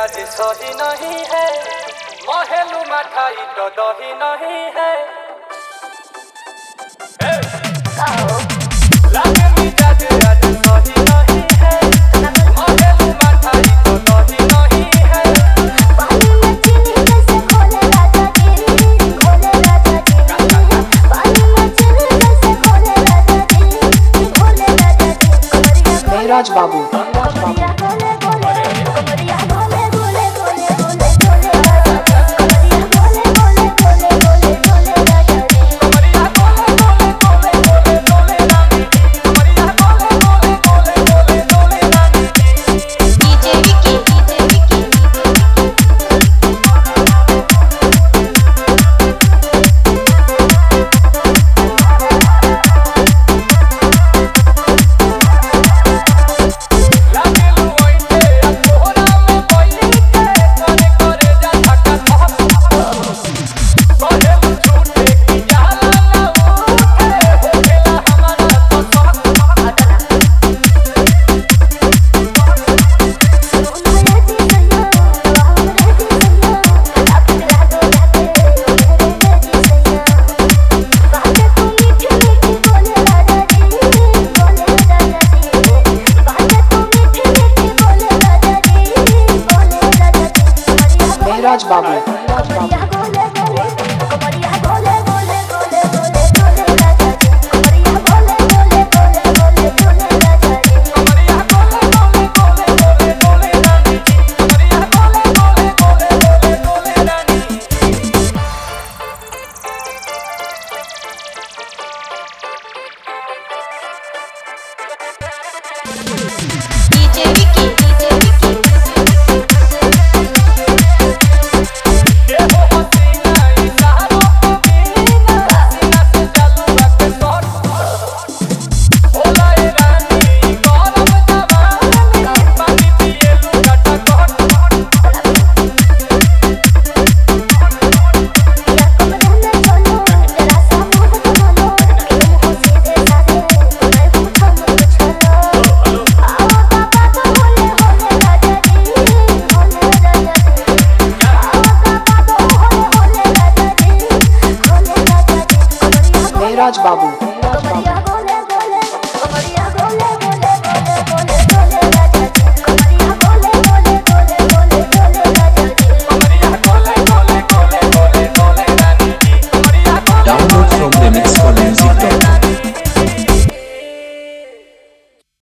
आज सही नहीं है, महलू मठाई तो दही नहीं है। लागे मिजाज आज सही नहीं है, महलू मठाई तो दही नहीं है। पानी में चीनी कैसे घोले राजा जी, घोले राजा जी। पानी में चीनी कैसे घोले राजा जी, घोले राजा जी। मेहराज बाबू मेहराज बाबू मेहराज बाबू